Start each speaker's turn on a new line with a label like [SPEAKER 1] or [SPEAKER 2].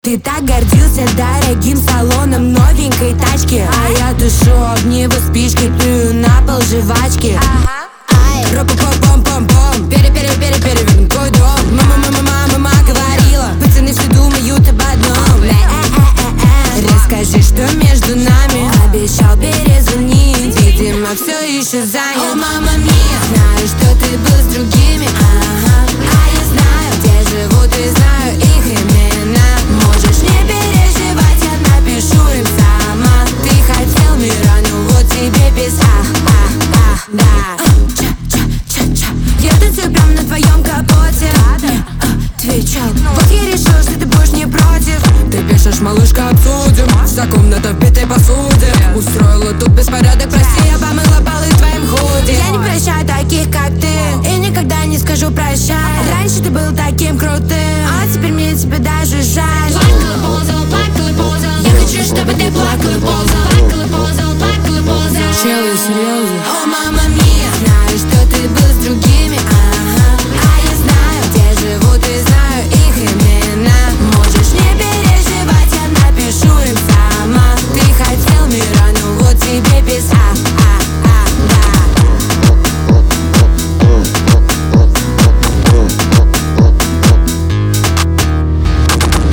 [SPEAKER 1] Ты так гордился дорогим салоном новенькой тачки, а я душу об него спички, плюю на пол жвачки. Ропа-пом-пом-пом-пом, перевернут твой дом. Мама говорила, пацаны все думают об одном. Расскажи, что между нами. Обещал перезвонить, видимо, все еще занят. О, мама мия, знаю, что ты был с другими. А я знаю, где живут и знаю их имена. Можешь не переживать, я напишу им сама. Ты хотел мира, ну вот тебе без да. Я танцую прямо на твоем капоте. Отвечал, вот я решил, что ты будешь не против. Ты пишешь, малышка, обсудим. Вся комната в битой посуде. Устроила тут беспорядок, прости, я помыла полы в твоем худи. Я не прощаю таких, как ты, и никогда не скажу прощай. Раньше ты был таким крутым, а теперь мне тебя даже жаль.
[SPEAKER 2] Плакал и ползал. Я хочу, чтобы ты плакал и ползал.
[SPEAKER 1] Челы, серьезно. О, мама мия, знаю, что ты был с другим.